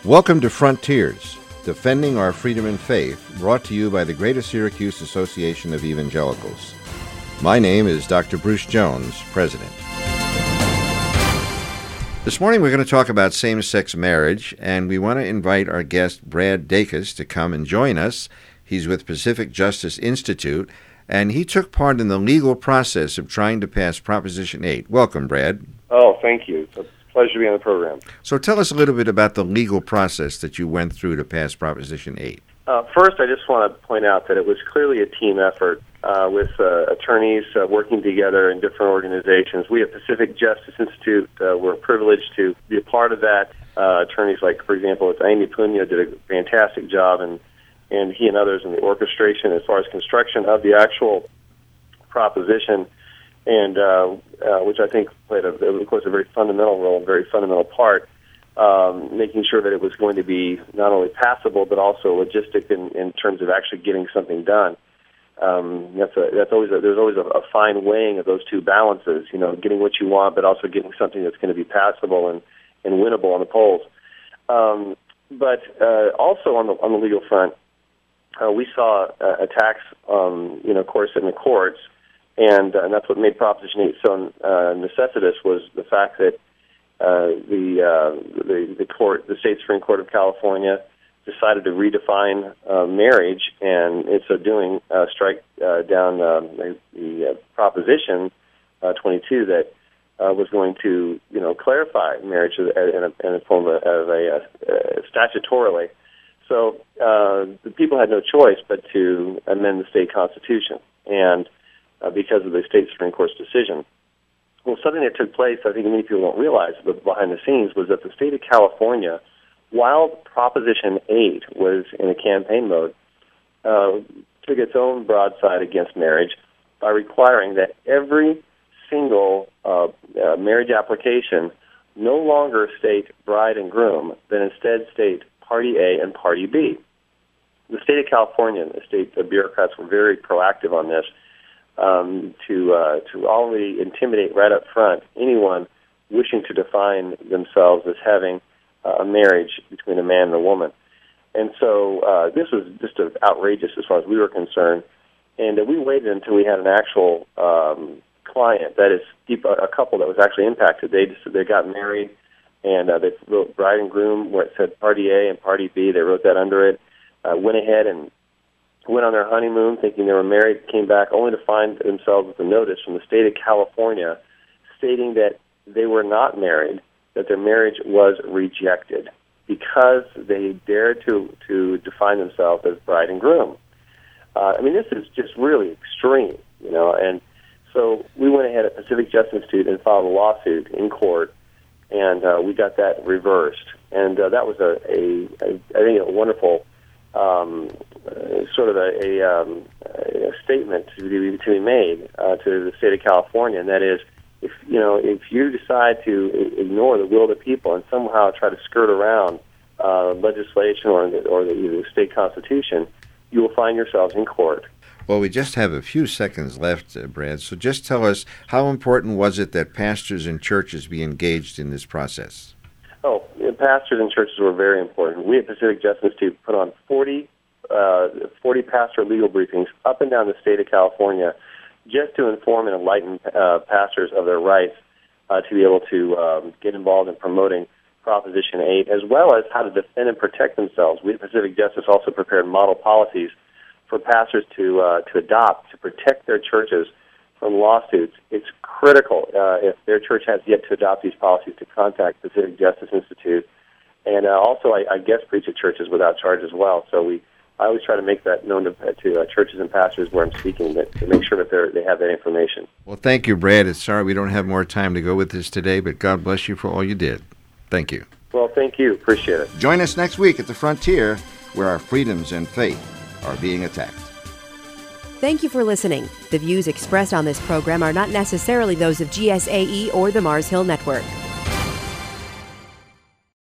Welcome to Frontiers, Defending Our Freedom and Faith, brought to you by the Greater Syracuse Association of Evangelicals. My name is Dr. Bruce Jones, President. This morning we're going to talk about same-sex marriage, and we want to invite our guest Brad Dacus to come and join us. He's with Pacific Justice Institute, and he took part in the legal process of trying to pass Proposition 8. Welcome, Brad. Oh, thank you. It's a pleasure to be on the program. So tell us a little bit about the legal process that you went through to pass Proposition 8. First, I just want to point out that it was clearly a team effort with attorneys working together in different organizations. We at Pacific Justice Institute were privileged to be a part of that. Attorneys like, for example, it's Amy Puna did a fantastic job, and he and others in the orchestration as far as construction of the actual proposition, and which I think played, of course, a very fundamental role, a very fundamental part, making sure that it was going to be not only passable but also logistic in terms of actually getting something done. There's always a fine weighing of those two balances. You know, getting what you want, but also getting something that's going to be passable and winnable on the polls. But also on the legal front, we saw attacks, of course, in the courts, and that's what made Proposition 8 so necessitous, was the fact that the State Supreme Court of California decided to redefine marriage, and in so doing, strike down the Proposition 22 that was going to, clarify marriage in a form of statutorily. So the people had no choice but to amend the state constitution, and because of the state Supreme Court's decision. Well, something that took place, I think many people don't realize, but behind the scenes, was that the state of California, while Proposition 8 was in a campaign mode, took its own broadside against marriage by requiring that every single marriage application no longer state bride and groom, but instead state Party A and Party B. The state of California and the state bureaucrats were very proactive on this to already intimidate right up front anyone wishing to define themselves as having a marriage between a man and a woman. And so this was just outrageous as far as we were concerned. And we waited until we had an actual client, that is, a couple that was actually impacted. They got married, and they wrote bride and groom where it said Party A and Party B. They wrote that under it, went ahead and went on their honeymoon thinking they were married, came back only to find themselves with a notice from the state of California stating that they were not married, that their marriage was rejected because they dared to define themselves as bride and groom. This is just really extreme, and so we went ahead at Pacific Justice Institute and filed a lawsuit in court, and we got that reversed. And that was I think a wonderful sort of a statement to be made to the state of California, and that is, if you decide to ignore the will of the people and somehow try to skirt around legislation or the state constitution, you will find yourselves in court. Well, we just have a few seconds left, Brad, so just tell us, how important was it that pastors and churches be engaged in this process? Oh, pastors and churches were very important. We at Pacific Justice Institute put on 40 pastor legal briefings up and down the state of California just to inform and enlighten pastors of their rights to be able to get involved in promoting Proposition 8, as well as how to defend and protect themselves. We at Pacific Justice also prepared model policies for pastors to adopt to protect their churches from lawsuits. It's critical, if their church has yet to adopt these policies, to contact Pacific Justice Institute. And also, I guest preach at churches without charge as well. So I always try to make that known to churches and pastors where I'm speaking, to make sure that they have that information. Well, thank you, Brad. It's sorry we don't have more time to go with this today, but God bless you for all you did. Thank you. Well, thank you. Appreciate it. Join us next week at the Frontier, where our freedoms and faith are being attacked. Thank you for listening. The views expressed on this program are not necessarily those of GSAE or the Mars Hill Network.